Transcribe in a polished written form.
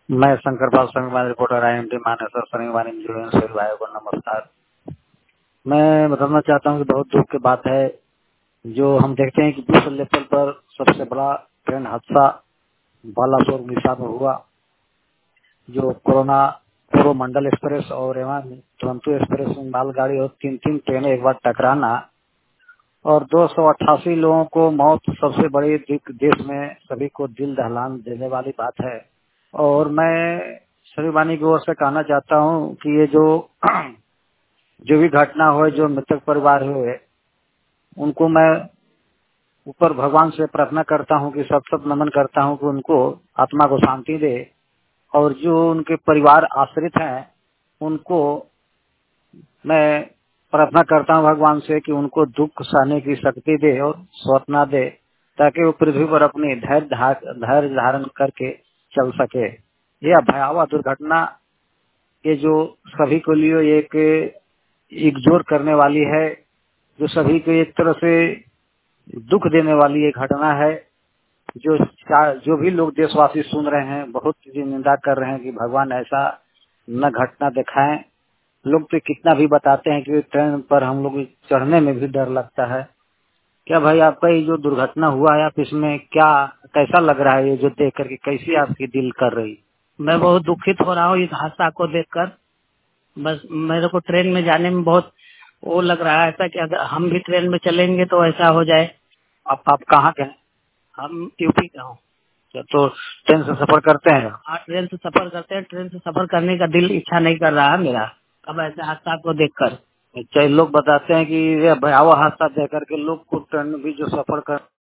मैं Shankar Pal Swami reporter IMD Manesar शनिवारी सभी भाइयों को नमस्कार। मैं बताना चाहता हूँ कि बहुत दुख की बात है जो हम देखते हैं कि विश्व लेवल पर सबसे बड़ा ट्रेन हादसा बालासोर उड़ीसा में हुआ, जो कोरोमंडल एक्सप्रेस और एवं दुरंतो एक्सप्रेस मालगाड़ी और तीन ट्रेनें एक बार टकराना और 288 लोगों को मौत सबसे बड़ी देश में सभी को दिल दहलान देने वाली बात है। और मैं सभी वाणी की ओर से कहना चाहता हूँ कि ये जो भी घटना हुई, जो मृतक परिवार हुए, उनको मैं ऊपर भगवान से प्रार्थना करता हूँ कि सब नमन करता हूँ कि उनको आत्मा को शांति दे, और जो उनके परिवार आश्रित हैं उनको मैं प्रार्थना करता हूँ भगवान से कि उनको दुख सहने की शक्ति दे और सौतना दे, ताकि वो पृथ्वी पर अपनी धैर्य धारण करके चल सके। यह भयावह दुर्घटना ये जो सभी के लिए एक एकजुट करने वाली है, जो सभी को एक तरह से दुख देने वाली एक घटना है। जो भी लोग देशवासी सुन रहे हैं बहुत निंदा कर रहे हैं कि भगवान ऐसा न घटना दिखाएं। लोग तो कितना भी बताते हैं कि ट्रेन पर हम लोग चढ़ने में भी डर लगता है। क्या भाई आपका ये जो दुर्घटना हुआ है, आप इसमें क्या कैसा लग रहा है, ये जो देख करके कैसी आपकी दिल कर रही? मैं बहुत दुखित हो रहा हूँ इस हादसा को देखकर। बस मेरे को ट्रेन में जाने में बहुत वो लग रहा है, ऐसा कि अगर हम भी ट्रेन में चलेंगे तो ऐसा हो जाए। आप कहाँ के हैं? हम यूपी का हूँ। तो ट्रेन से सफर करते हैं? हाँ, ट्रेन से सफर करते हैं। ट्रेन से सफर करने का दिल इच्छा नहीं कर रहा है मेरा अब ऐसे हादसा को देखकर। अच्छा, लोग बताते हैं कि ये भयावह हादसा देख करके लोग को ट्रेन भी जो सफर कर